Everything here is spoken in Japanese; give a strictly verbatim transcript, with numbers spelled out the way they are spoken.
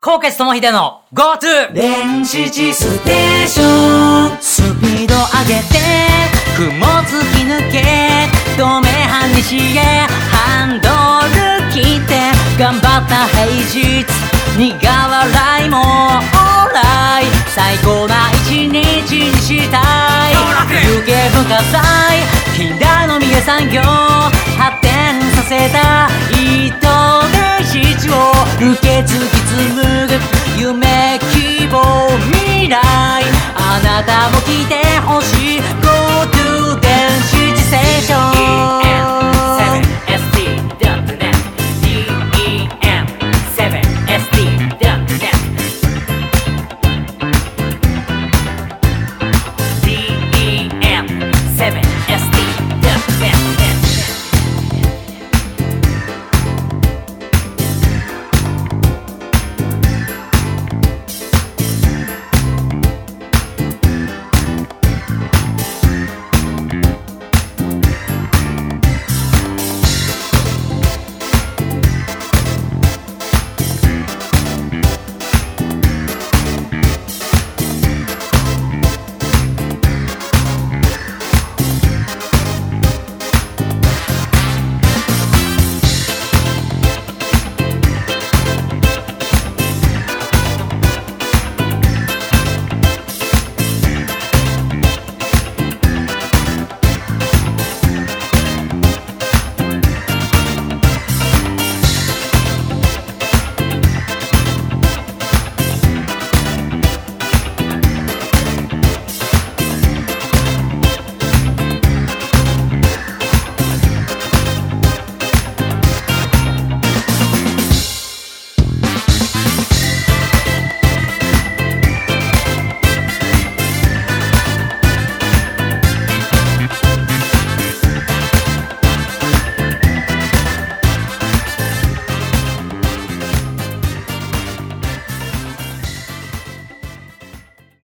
高血友秀の GoTo 電子地ステーション、 スピード上げて雲突き抜け止め半日へハンドル切って頑張った平日苦笑いもオーライ最高な一日にしたい有形文化財近代の三重産業発展させた糸電子を受け継ぎ紡ぐ夢希望未来あなたも来て